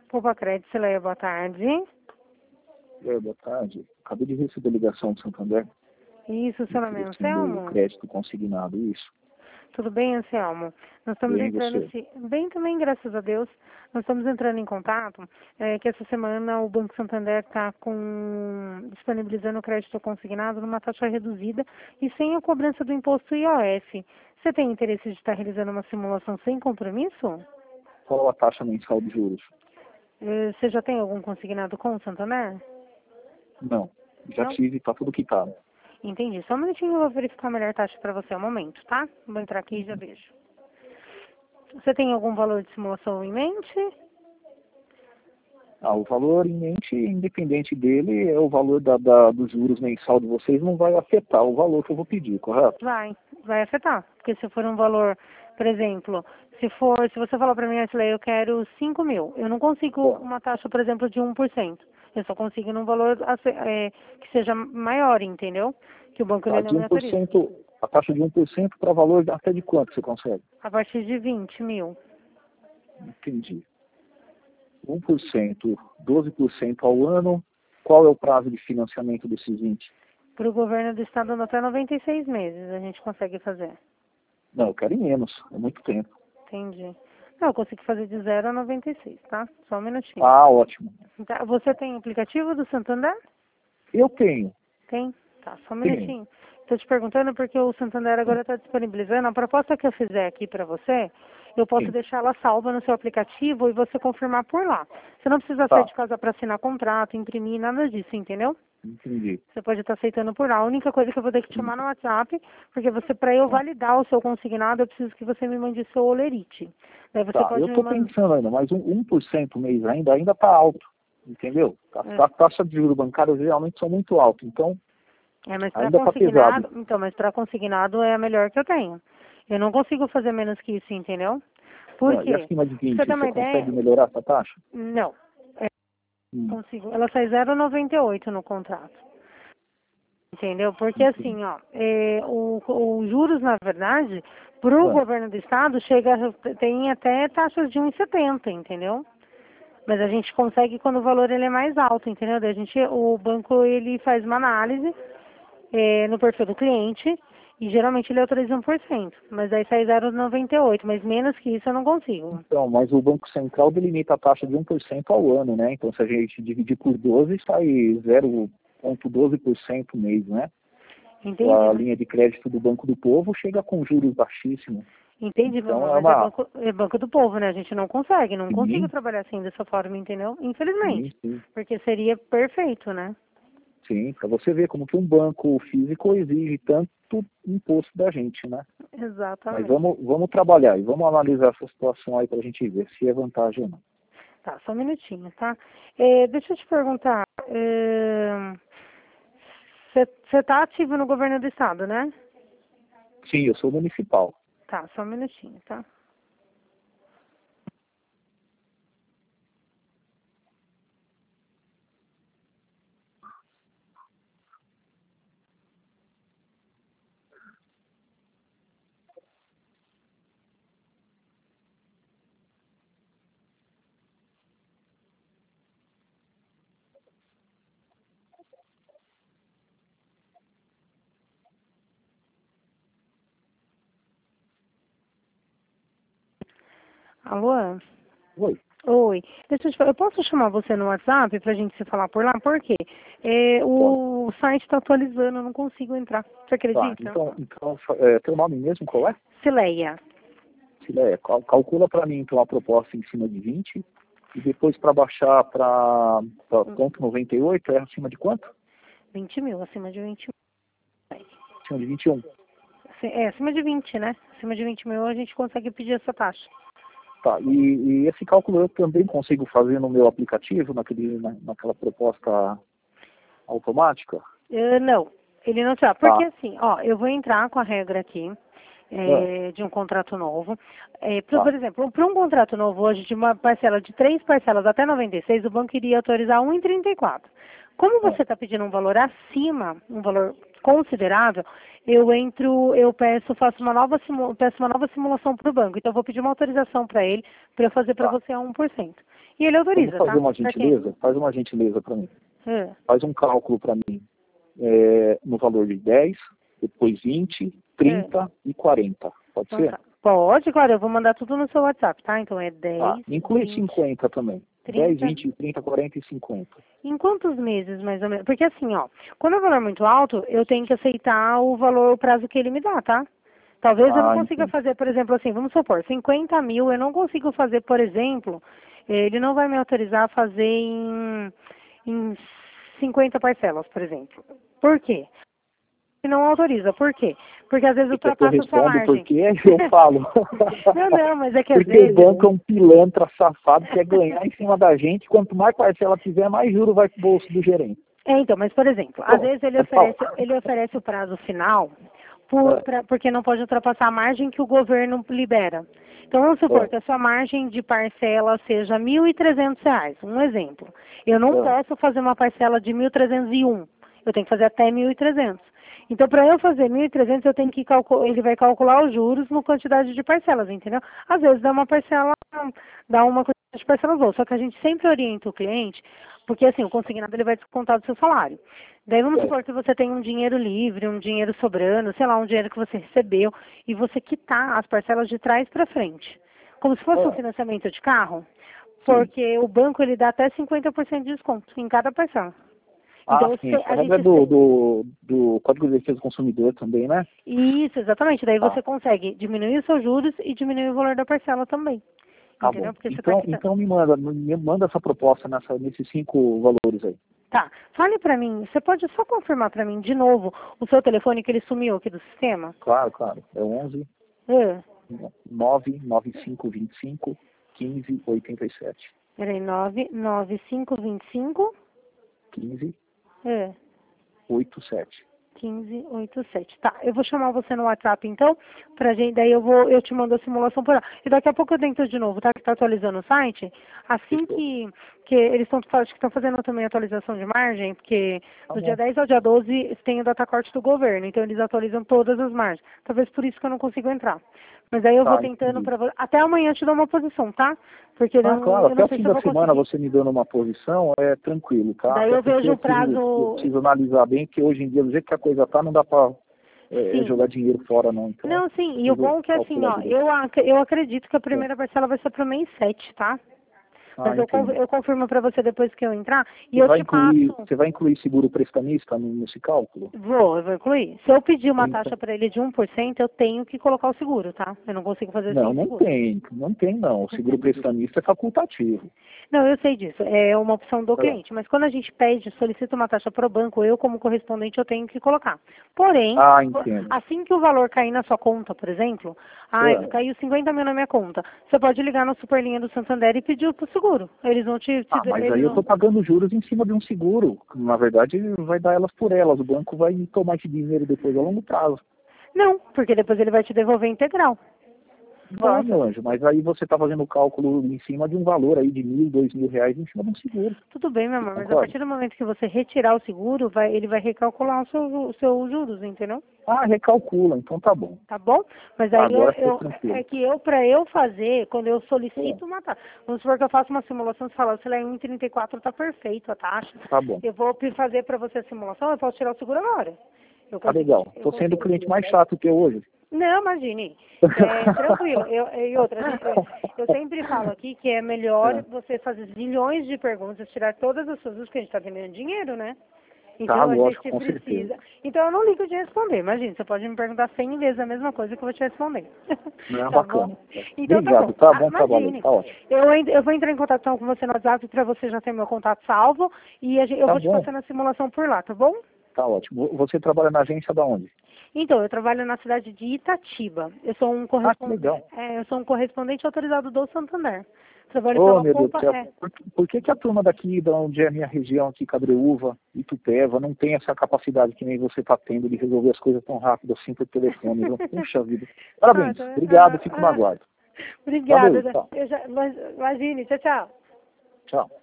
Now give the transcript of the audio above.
Poupa Crédito, Cileia, boa tarde. Boa tarde. Acabei de receber a ligação do Santander. Isso, seu nome é Anselmo? Crédito consignado, isso. Tudo bem, Anselmo? Nós estamos Bem, entrando... você? Bem também, graças a Deus. Nós estamos entrando em contato, que essa semana o Banco Santander está disponibilizando o crédito consignado numa taxa reduzida e sem a cobrança do imposto IOF. Você tem interesse de estar realizando uma simulação sem compromisso? Qual a taxa mensal de juros? Você já tem algum consignado com o Santander? Não. Já Não? tive, tá tudo quitado. Entendi. Só um minutinho, eu vou verificar a melhor taxa para você. Um momento, tá? Vou entrar aqui e já vejo. Você tem algum valor de simulação em mente? O valor em mente, independente dele, é o valor dos juros mensal de vocês, não vai afetar o valor que eu vou pedir, correto? Vai afetar. Porque se for um valor, por exemplo, se você falar para mim, Ashley, eu quero 5 mil, eu não consigo uma taxa, por exemplo, de 1%. Eu só consigo num valor que seja maior, entendeu? Que o banco ele não me autoriza. A taxa de 1% para valor até de quanto você consegue? A partir de 20 mil. Entendi. 1%, 12% ao ano. Qual é o prazo de financiamento desses 20? Para o governo do estado, até 96 meses a gente consegue fazer. Não, eu quero em menos. É muito tempo. Entendi. Não, eu consigo fazer de 0 a 96, tá? Só um minutinho. Ótimo. Tá, você tem aplicativo do Santander? Eu tenho. Tem? Tá, só um minutinho. Estou te perguntando porque o Santander agora está disponibilizando. A proposta que eu fizer aqui para você, eu posso deixar ela salva no seu aplicativo e você confirmar por lá. Você não precisa sair de casa para assinar contrato, imprimir, nada disso, entendeu? Entendi. Você pode estar aceitando por lá. A única coisa que eu vou ter que te chamar no WhatsApp, porque para eu validar o seu consignado, eu preciso que você me mande seu olerite. Daí você pode eu estou pensando ainda, mas 1% mês ainda está alto, entendeu? As taxas de juros bancários geralmente são muito altas, então mas ainda está pesado. Então, mas para consignado é a melhor que eu tenho. Eu não consigo fazer menos que isso, entendeu? Por quê? E acima de 20, você consegue melhorar essa taxa? Não. Consigo. Ela sai 0,98 no contrato. Entendeu? Porque assim, os juros, na verdade, para o governo do estado, tem até taxas de 1,70, entendeu? Mas a gente consegue quando o valor ele é mais alto, entendeu? Daí o banco ele faz uma análise no perfil do cliente e geralmente ele autoriza 1%. Mas aí sai 0,98, mas menos que isso eu não consigo. Então, mas o Banco Central delimita a taxa de 1% ao ano, né? Então, se a gente dividir por 12, sai 0,12% mês, né? Entendi. A linha de crédito do Banco do Povo chega com juros baixíssimos. Entendi, então, mas é banco do povo, né? A gente não consigo trabalhar assim dessa forma, entendeu? Infelizmente. Sim. Porque seria perfeito, né? Sim, para você ver como que um banco físico exige tanto imposto da gente, né? Exatamente. Mas vamos trabalhar e vamos analisar essa situação aí para a gente ver se é vantagem ou não. Tá, só um minutinho, tá? Deixa eu te perguntar, você tá ativo no governo do estado, né? Sim, eu sou municipal. Tá, só um minutinho, tá? Alô? Oi. Oi. Deixa eu te falar, eu posso chamar você no WhatsApp pra gente se falar por lá? Por quê? O site está atualizando, eu não consigo entrar. Você acredita? Então teu nome mesmo qual é? Cileia. Cileia, calcula para mim então a proposta em cima de 20 e depois para baixar para ponto 98 é acima de quanto? 20 mil, acima de 20 mil. Acima de 21. Acima de 20, né? Acima de 20 mil a gente consegue pedir essa taxa. Tá, e esse cálculo eu também consigo fazer no meu aplicativo, naquela proposta automática? Não, ele não sabe. Porque assim, eu vou entrar com a regra aqui de um contrato novo. Por exemplo, para um contrato novo hoje, de uma parcela de 3 parcelas até 96, o banco iria autorizar 1,34. Como você está pedindo um valor acima, um valor considerável, faço uma nova simulação para o banco. Então, eu vou pedir uma autorização para ele para eu fazer para você a 1%. E ele autoriza, Vamos fazer uma Pra gentileza? Faz uma gentileza para mim. quem? Faz um cálculo para mim no valor de 10, depois 20, 30 e 40. Pode Então ser? tá. Pode, claro, eu vou mandar tudo no seu WhatsApp, tá? Então é 10, Inclui 20, 50 também. 30. 10, 20, 30, 40 e 50. Em quantos meses, mais ou menos? Porque assim, ó, quando o valor é muito alto, eu tenho que aceitar o valor, o prazo que ele me dá, tá? Talvez eu não consiga Entendi. fazer, por exemplo, assim, vamos supor, 50 mil, eu não consigo fazer, por exemplo, ele não vai me autorizar a fazer em 50 parcelas, por exemplo. Por quê? Ele não autoriza. Por quê? Porque às vezes Você quer que eu ultrapassa a sua respondo margem. porque eu falo. Não, mas é que às Porque o vezes... banco é um pilantra safado, quer ganhar em cima da gente. Quanto mais parcela tiver, mais juro vai pro bolso do gerente. Então, mas por exemplo, às vezes Pode falar. ele oferece o prazo final porque não pode ultrapassar a margem que o governo libera. Então, vamos supor que a sua margem de parcela seja R$ 1.300, um exemplo. Eu não posso fazer uma parcela de 1.301, eu tenho que fazer até 1.300. Então, para eu fazer 1.300, eu tenho que ele vai calcular os juros no quantidade de parcelas, entendeu? Às vezes dá uma quantidade de parcelas boas, só que a gente sempre orienta o cliente, porque assim, o consignado ele vai descontar do seu salário. Daí vamos supor que você tem um dinheiro livre, um dinheiro sobrando, sei lá, um dinheiro que você recebeu, e você quitar as parcelas de trás para frente. Como se fosse um financiamento de carro, porque o banco ele dá até 50% de desconto em cada parcela. Então, sim, essa regra é do Código de Defesa do Consumidor também, né? Isso, exatamente. Daí você consegue diminuir os seus juros e diminuir o valor da parcela também. Tá Entendeu? bom. Porque você tá Então me manda essa proposta nesses 5 valores aí. Tá. Fale pra mim, você pode só confirmar pra mim de novo o seu telefone que ele sumiu aqui do sistema? Claro. É 11 É. 99525 1587. Peraí, 99525 1587. é. 1587. Tá, eu vou chamar você no WhatsApp então, pra gente, daí eu te mando a simulação por lá. E daqui a pouco eu tento de novo, tá? Que tá atualizando o site. Assim que eles estão fazendo também atualização de margem, porque do dia 10 ao dia 12 tem o datacorte do governo, então eles atualizam todas as margens. Talvez por isso que eu não consigo entrar. Mas aí eu vou tentando pra você. Até amanhã eu te dou uma posição, tá? Porque claro, eu até não o sei fim se eu da vou semana conseguir. você me dando uma posição, é tranquilo, tá? Daí eu vejo o prazo. Eu preciso analisar bem, que hoje em dia, do jeito que a coisa tá, não dá pra jogar dinheiro fora, não. Então, não, sim, e o bom é que assim, ó, eu acredito que a primeira parcela vai ser pro mês 7, tá? Mas eu confirmo pra você depois que eu entrar e eu te passo. Você vai incluir seguro prestamista nesse cálculo? Eu vou incluir. Se eu pedir uma taxa pra ele de 1%, eu tenho que colocar o seguro, tá? Eu não consigo fazer sem seguro. Não tem. O seguro prestamista é facultativo. Não, eu sei disso. É uma opção do cliente. Mas quando a gente solicita uma taxa para o banco, eu, como correspondente, eu tenho que colocar. Porém, assim que o valor cair na sua conta, por exemplo, caiu 50 mil na minha conta, você pode ligar na Superlinha do Santander e pedir pro seguro. Eles vão mas aí eu estou pagando juros em cima de um seguro. Na verdade, vai dar elas por elas. O banco vai tomar esse dinheiro depois a longo prazo. Não, porque depois ele vai te devolver integral. Vai, meu anjo, mas aí você está fazendo o cálculo em cima de um valor aí de R$ 1.000, R$ 2.000 em cima de um seguro. Tudo bem, meu amor, mas a partir do momento que você retirar o seguro, ele vai recalcular os seus juros, entendeu? Recalcula, então tá bom. Tá bom? Mas aí é que pra eu fazer, quando eu solicito uma taxa, vamos supor que eu faço uma simulação, você fala, se lá em 1,34 tá perfeito a taxa. Tá bom. Eu vou fazer pra você a simulação, eu posso tirar o seguro agora. Legal. Tô sendo o cliente mais chato que eu hoje. Não, imagine. Tranquilo. Eu sempre falo aqui que é melhor você fazer zilhões de perguntas, tirar todas as suas dúvidas, porque a gente está ganhando dinheiro, né? Então a gente precisa. Certeza. Então eu não ligo de responder. Imagina, você pode me perguntar 100 vezes a mesma coisa que eu vou te responder. Não, tá bacana. Bom? Então obrigado, tá bom. Trabalho. Tá ótimo. Eu vou entrar em contato com você no WhatsApp para você já ter meu contato salvo e eu vou te passando a simulação por lá, tá bom? Tá ótimo. Você trabalha na agência da onde? Então, eu trabalho na cidade de Itatiba. Eu sou um correspondente autorizado do Santander. Trabalho pela meu Deus do céu. Por que a turma daqui, da onde é a minha região aqui, Cabreúva, Itupeva, não tem essa capacidade que nem você está tendo de resolver as coisas tão rápido assim por telefone? Puxa vida. Parabéns. Obrigado, fico no aguardo. Obrigada. Valeu, Imagine, tchau. Tchau.